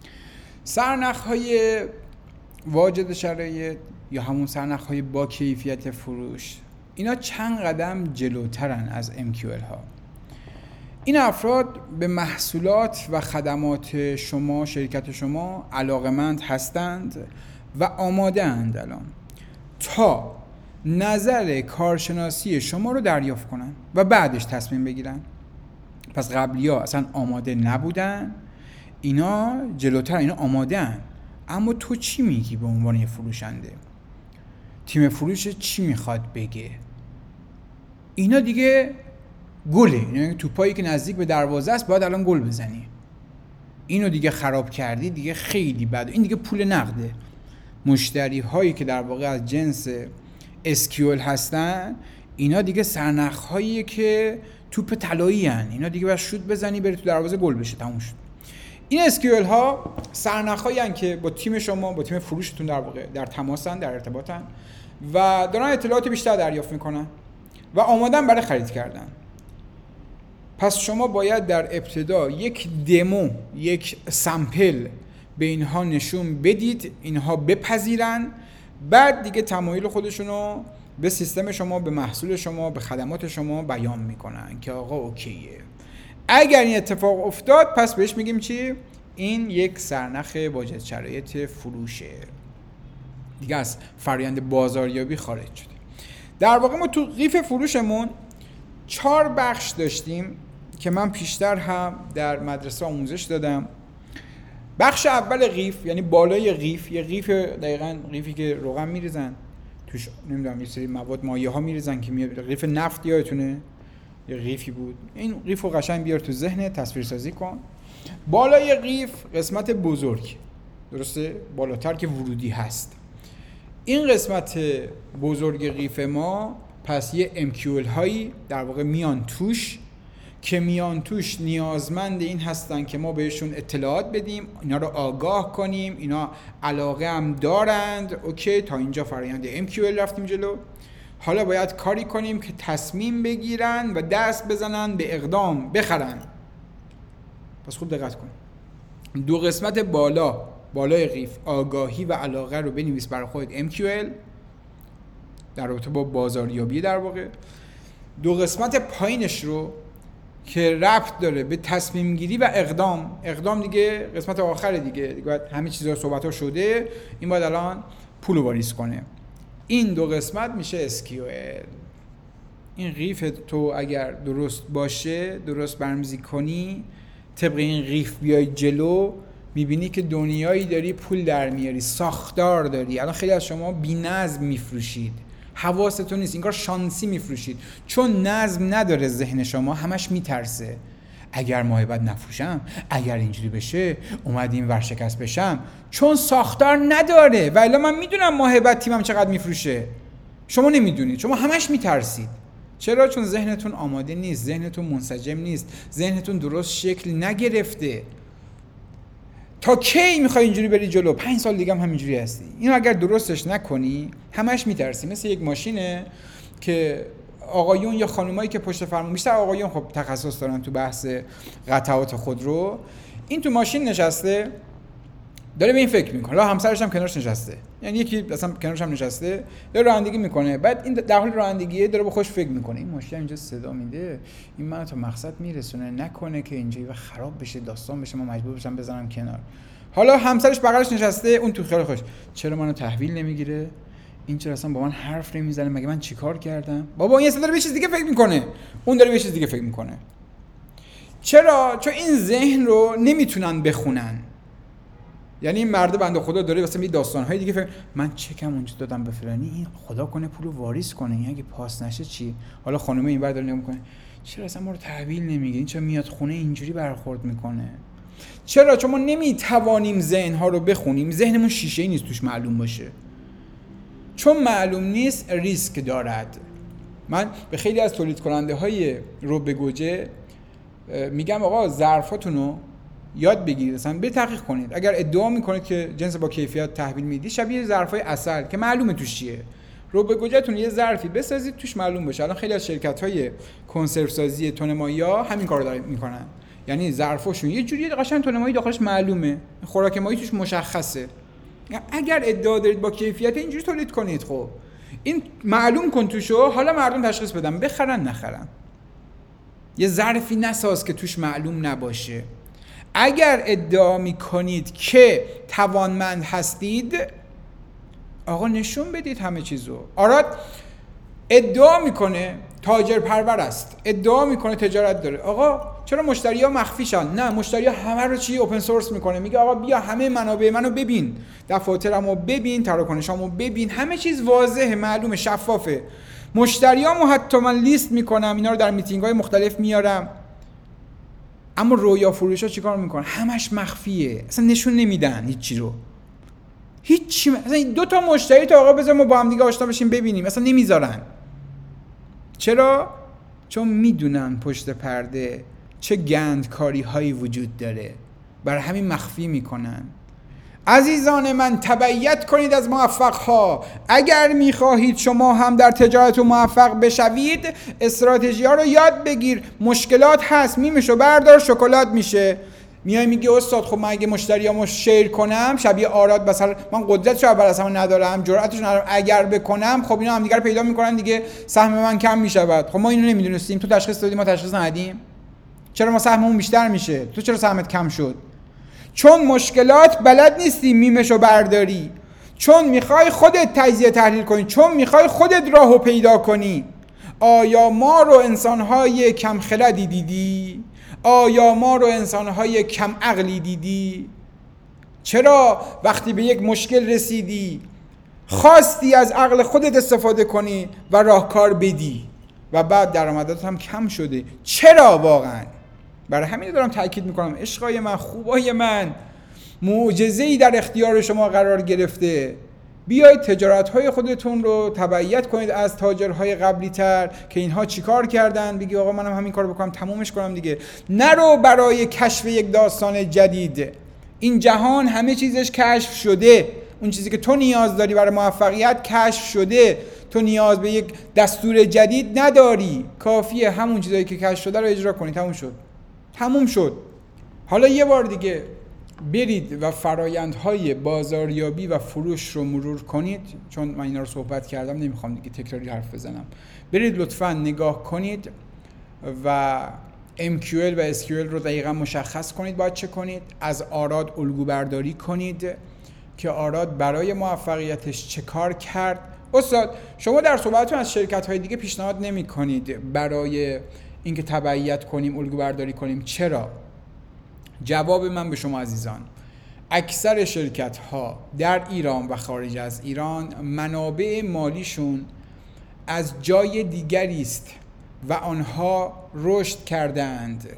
[SPEAKER 1] سرنخ‌های واجد شرایط یا همون سرنخ‌های با کیفیت فروش، اینا چند قدم جلوترن از ام کیو ال ها. این افراد به محصولات و خدمات شما، شرکت شما علاقمند هستند و آماده اند الان تا نظر کارشناسی شما رو دریافت کنن و بعدش تصمیم بگیرن. پس قبلی‌ها اصلا آماده نبودن، اینا جلوتر، اینا آماده ان. اما تو چی میگی به عنوان یه فروشنده؟ تیم فروش چی میخواد بگه؟ اینا دیگه گله، اینا توپایی که نزدیک به دروازه است باید الان گل بزنی. اینو دیگه خراب کردی، دیگه خیلی بده. این دیگه پول نقده. مشتری هایی که در واقع از جنس اس کیو ال هستن، اینا دیگه سرنخ هاییه که توپ طلایی ان. اینا دیگه باید شوت بزنی بری تو دروازه گل بشه، تموم شد. این اس کیو ال ها سرنخ هایی ان که با تیم شما، با تیم فروشتون در واقع در تماسن، در ارتباطن و دارن اطلاعات بیشتر دریافت میکنن و آمادن برای خرید کردن. پس شما باید در ابتدا یک دمو، یک سامپل به اینها نشون بدید، اینها بپذیرن، بعد دیگه تمایل خودشونو به سیستم شما، به محصول شما، به خدمات شما بیان میکنن که آقا اوکیه. اگر این اتفاق افتاد پس بهش میگیم چی؟ این یک سرنخ واجد شرایط فروشه. دیگه از فرآیند بازاریابی خارج شده. در واقع ما تو قیف فروشمون چهار بخش داشتیم که من پیشتر هم در مدرسه آموزش دادم. بخش اول قیف، یعنی بالای قیف، یه قیف دقیقاً قیفی که روغن میریزن توش، نمیدونم یه سری مواد مایع ها میریزن که میاد، قیف نفت یادتونه یه قیفی بود. این قیف رو قشنگ بیار تو ذهنت، تصویر سازی کن. بالای قیف قسمت بزرگ، درسته؟ بالاتر که ورودی هست. این قسمت بزرگ قیف ما پس یه ام کیو ال هایی در واقع میان توش که میان توش نیازمند این هستن که ما بهشون اطلاعات بدیم، اینا رو آگاه کنیم، اینا علاقه هم دارند. اوکی، تا اینجا فرآیند ام کیو ال رفتیم جلو. حالا باید کاری کنیم که تصمیم بگیرن و دست بزنن به اقدام، بخرن. پس خوب دقت کن. دو قسمت بالا، بالای قیف، آگاهی و علاقه رو بنویس برای خودت ام کیو ال در رابطه با بازاریابی در واقع. دو قسمت پایینش رو که ربط داره به تصمیم گیری و اقدام. اقدام دیگه قسمت آخره دیگه. دیگه باید همه چیزا صحبت‌ها شده، این باید الان پولو واریز کنه. این دو قسمت میشه اس کیو ال. این قیف تو اگر درست باشه، درست برنامه‌ریزی کنی، طبق این قیف بیای جلو، میبینی که دنیایی داری پول در میاری، ساختار داری. الان خیلی از شما بی‌نظم میفروشید، حواستون نیست، این کار شانسی میفروشید، چون نظم نداره ذهن شما، همش میترسه. اگر ماه بعد نفروشم، اگر اینجوری بشه اومدیم ورشکست بشم، چون ساختار نداره. ولی من میدونم ماه بعد تیمم چقدر میفروشه. شما نمیدونید، شما همش میترسید. چرا؟ چون ذهنتون آماده نیست، ذهنتون منسجم نیست، ذهنتون درست شکل نگرفته. تا کی میخوای اینجوری بری جلو؟ پنج سال دیگه هم همینجوری هستی. اینو اگر درستش نکنی همش میترسی. مثل یک ماشینه که آقایون یا خانومایی که پشت فرمون، بیشتر آقایون خب تخصص دارن تو بحث قطعات خودرو، این تو ماشین نشسته داره به این فکر میکنه، لا همسرش هم کنارش نشسته، یعنی یکی اصلا کنارش هم نشسته داره رانندگی میکنه. بعد این در حال رانندگیه داره به خوش فکر میکنه این ماشین اینجا صدا میده، این منو تا مقصد میرسونه، نکنه که اینجا خراب بشه، داستان بشه، من مجبور بشم بزنم کنار. حالا همسرش بغلش نشسته، اون تو خیال خوش، چرا منو تحویل نمیگیره؟ این چرا اصلا با من حرف نمیزنه؟ مگه من چیکار کردم؟ بابا این اصلا داره به چیز دیگه فکر میکنه، اون داره به چیز دیگه فکر میکنه. چرا؟ چون این ذهن رو نمیتونن بخونن. یعنی این مرد بنده خدا داره واسه می داستان‌های دیگه فکر، من چکم اونجا دادم به فلانی، این خدا کنه پولو واریز کنه، این اگه پاس نشه چی؟ حالا خانم اینور داره نگاه میکنه، چرا اصلا ما رو تحویل نمیگه؟ این چرا میاد خونه اینجوری برخورد میکنه؟ چرا؟ چون ما نمیتوانیم ذهن‌ها رو بخونیم. ذهنمون شیشه‌ای نیست توش معلوم باشه. چون معلوم نیست ریسک دارد. من به خیلی از تولید کننده های رب گوجه میگم آقا ظرفاتونو یاد بگیرید، مثلا به تحقیق کنید. اگر ادعا میکنید که جنس با کیفیت تحویل میدید، شبیه ظرفای عسل که معلومه توش چیه، رب گوجهتون یه ظرفی بسازید توش معلوم باشه. الان خیلی از شرکت‌های کنسرو سازی تونمایی‌ها همین کارو دارن میکنن، یعنی ظرفاشون یه جوری قشنگ تونمایی داخلش معلومه، خوراک مایی توش مشخصه. اگر ادعا دارید با کیفیت اینجوری تولید کنید، خب این معلوم کن توشو، حالا مردم تشخیص بدن بخرن نخرن. یه ظرفی نساز که توش معلوم نباشه. اگر ادعا میکنید که توانمند هستید، آقا نشون بدید همه چیزو. آراد ادعا میکنه تاجر پرور است، ادعا میکنه تجارت داره، آقا چرا مشتری‌ها مخفیشن؟ نه، مشتری‌ها همه رو چی اوپن سورس میکنه، میگه آقا بیا همه منابع منو ببین، دفاترمو ببین، تراکنشامو ببین، همه چیز واضحه، معلومه، شفافه. مشتریامو حتی من لیست میکنم، اینا رو در میتینگ‌های مختلف میارم. اما رویا فروشا چیکار میکنن؟ همش مخفیه، اصلا نشون نمیدن هیچی رو. هیچی م... اصلا دو تا مشتری تا آقا بذار ما با هم دیگه آشنا بشیم ببینیم، اصلا نمیذارن. چرا؟ چون میدونن پشت پرده چه گندکاری هایی وجود داره، برای همین مخفی میکنن. عزیزان من، تبعیت کنید از موفق ها. اگر میخواهید شما هم در تجارت موفق بشوید، استراتژی ها رو یاد بگیر. مشکلات هست، میمشو بردار شکلات میشه. میای میگه استاد خب من اگه مشتریامو شیر کنم، شبیه آراد مثلا، من قدرتش رو اول اصلا ندارم، جرأتش ندارم، اگر بکنم خب اینا هم دیگه رو پیدا میکنن دیگه، سهم من کم میشود. خب ما اینو نمیدونستیم، تو تشخیص دادی ما تشخیص ندادیم، چرا ما سهممون بیشتر میشه، تو چرا سهمت کم شد؟ چون مشکلات بلد نیستی میمشو برداری، چون میخوای خودت تجزیه تحلیل کنی، چون میخوای خودت راهو پیدا کنی. آیا ما رو انسانهای کم خردی دیدی؟ آیا ما رو انسانهای کم عقلی دیدی؟ چرا وقتی به یک مشکل رسیدی خواستی از عقل خودت استفاده کنی و راهکار بدی و بعد درآمدات هم کم شده؟ چرا واقعا؟ برای همین دارم تاکید میکنم عشقای من، خوبای من، معجزه‌ای در اختیار شما قرار گرفته. بیایید تجارت‌های خودتون رو تبعیت کنید از تاجرهای قبلی تر که اینها چیکار کردن، بگی آقا منم همین کارو بکنم تمومش کنم دیگه. نرو برای کشف یک داستان جدید. این جهان همه چیزش کشف شده. اون چیزی که تو نیاز داری برای موفقیت کشف شده. تو نیاز به یک دستور جدید نداری، کافیه همون چیزایی که کشف شده رو اجرا کنی. تموم شد. تموم شد. حالا یه بار دیگه برید و فرایندهای بازاریابی و فروش رو مرور کنید، چون من اینا رو صحبت کردم نمیخوام دیگه تکراری حرف بزنم. برید لطفاً نگاه کنید و ام کیو ال و اس کیو ال رو دقیقاً مشخص کنید باید چه کنید. از آراد الگو برداری کنید که آراد برای موفقیتش چه کار کرد. استاد شما در صحبتتون از شرکت‌های دیگه پیشنهاد نمی‌کنید برای اینکه تبعیت کنیم، الگو برداری کنیم. چرا؟ جواب من به شما عزیزان، اکثر شرکت ها در ایران و خارج از ایران منابع مالیشون از جای دیگری است و آنها رشد کردند.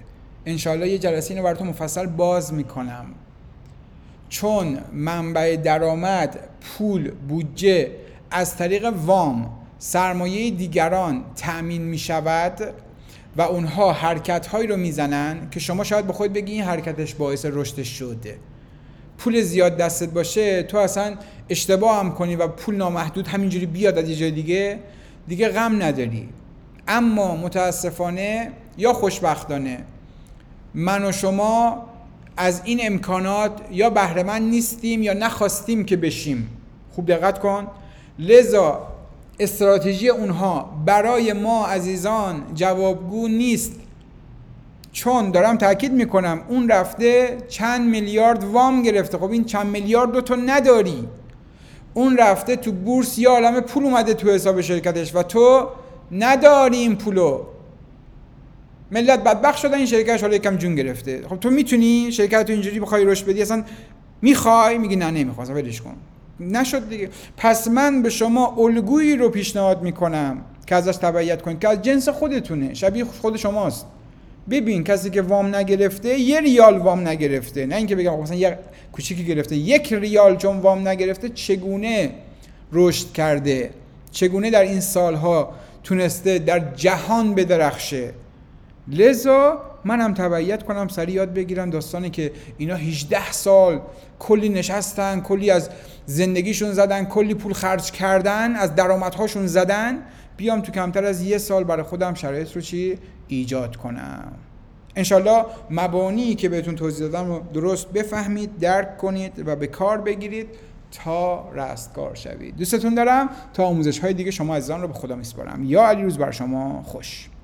[SPEAKER 1] انشالله یه جلسه اینو براتون مفصل باز میکنم. چون منبع درآمد، پول، بودجه از طریق وام، سرمایه دیگران تأمین میشود و اونها حرکت‌هایی رو میزنن که شما شاید به خود بگی این حرکتش باعث رشدش شده. پول زیاد دستت باشه، تو اصلا اشتباه هم کنی و پول نامحدود همینجوری بیاد از یه جای دیگه، دیگه غم نداری. اما متاسفانه یا خوشبختانه من و شما از این امکانات یا بهره مند نیستیم یا نخواستیم که بشیم. خوب دقت کن. لذا استراتژی اونها برای ما عزیزان جوابگو نیست. چون دارم تاکید میکنم اون رفته چند میلیارد وام گرفته. خب این چند میلیارد رو تو نداری. اون رفته تو بورس یا عالمه پول اومده تو حساب شرکتش و تو نداری این پولو. ملت بدبخت شدن، این شرکتش حالا یکم جون گرفته. خب تو میتونی شرکت تو اینجوری بخوای رشد بدی؟ اصلا میخوای؟ میگی نه نمیخوام، ولش کن. نشد دیگه. پس من به شما الگویی رو پیشنهاد میکنم که ازش تبعیت کنید که از جنس خودتونه، شبیه خود شماست. ببین کسی که وام نگرفته، یه ریال وام نگرفته، نه اینکه بگم مثلا یه کوچیکی گرفته، یک ریال چون وام نگرفته چگونه رشد کرده، چگونه در این سالها تونسته در جهان بدرخشه. لذا من هم تبعیت کنم، سریع یاد بگیرم داستانی که اینا هجده سال کلی نشستن، کلی از زندگیشون زدن، کلی پول خرج کردن، از درآمدهاشون زدن، بیام تو کمتر از یه سال برای خودم شرایط رو چی ایجاد کنم. انشالله مبانی که بهتون توضیح دادم رو درست بفهمید، درک کنید و به کار بگیرید تا رستگار شوید. دوستتون دارم. تا آموزش های دیگه شما عزیزان رو به خدا میسپارم. یا علی روز بر شما خوش.